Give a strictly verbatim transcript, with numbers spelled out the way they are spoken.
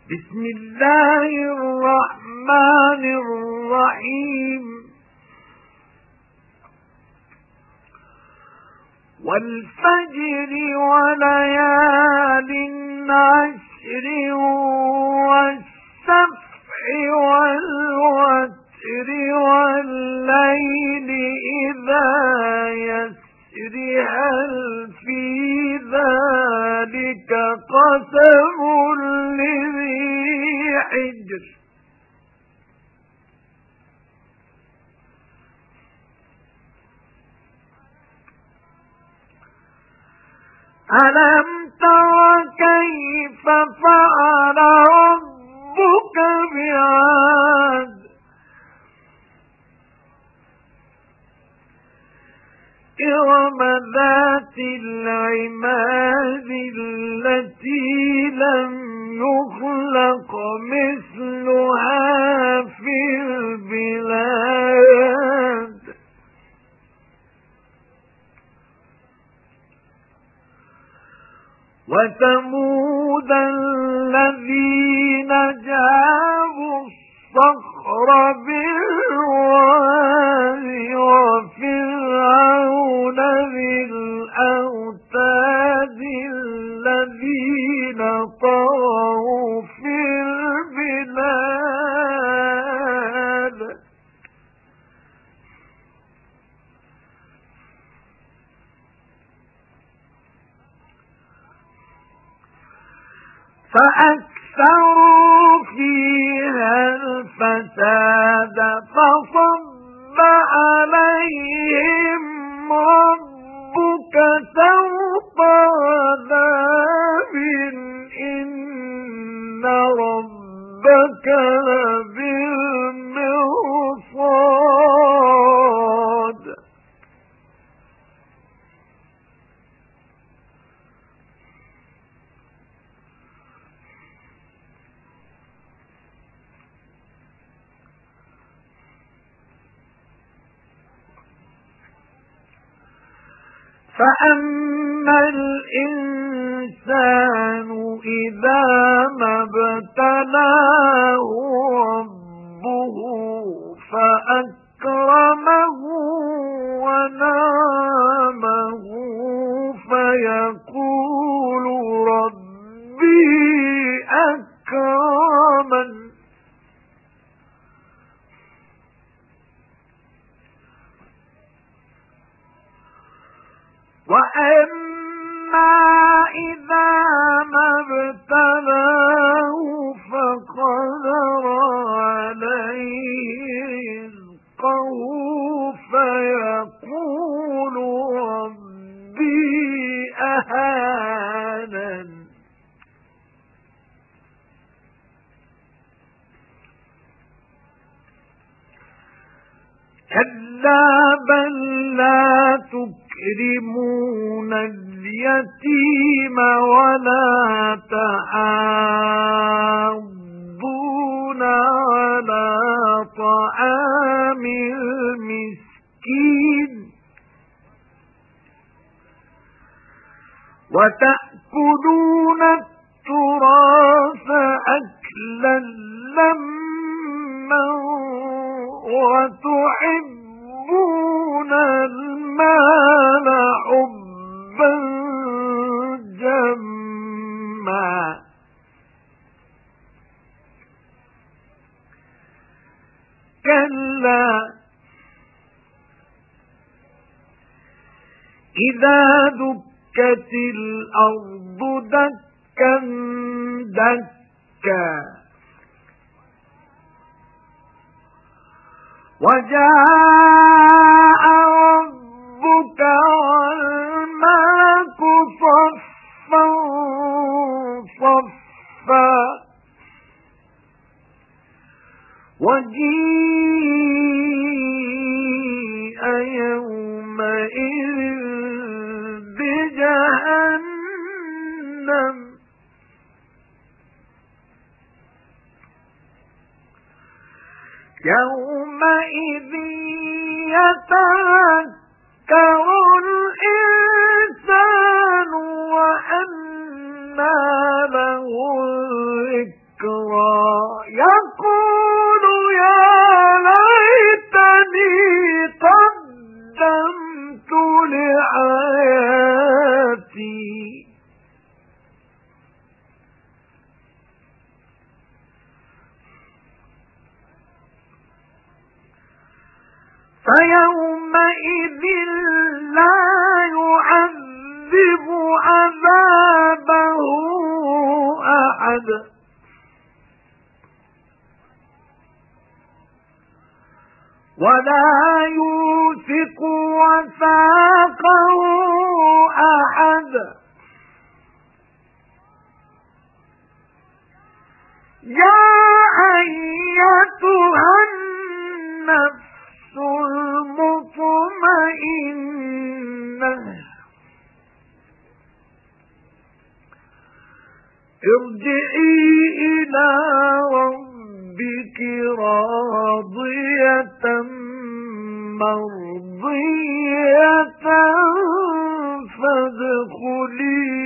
بسم الله الرحمن الرحيم والفجر وليال عشر والسبح والوتر والليل إذا يسر هل في ذلك قسم لذي حجر ألم تر كيف فعل ربك بعاد إرم ذات العماد التي لم يخلق مثلها في البلاد وثمود الذين جابوا الصخر بالواد وفرعون ذي الأوتاد الذين طغوا في البلاد فأكثروا فيها الفساد فصب عليهم ربك سوط عذاب إن ربك لبالمرصاد فأما الإنسان إذا ما ابتلاه ربه فأكرمه ونعمه فيقول ربي أكرمن وأما إذا ما ابتلاه فقدر عليه رزقه فيقول ربي أهانن كلا بل لا تكرمون اليتيم ولا تحاضون على طعام المسكين وتأكلون التراث أكلا لما وتحبون المال حبا جما كلا إذا دكت الأرض دكا دكا وجاء ربك والملك صفا صفا وجيء يومئذ بجهنم يومئذ يتذكر الإنسان وأنى له الذكرى ذكرى يقول يا ليتني قدمت لحياتي فيومئذ لا يعذب عذابه أحد ولا يوثق وثاقه أحد يا أيتها النفس المطمئنة ارجعي إلى ربك راضية مرضية فادخلي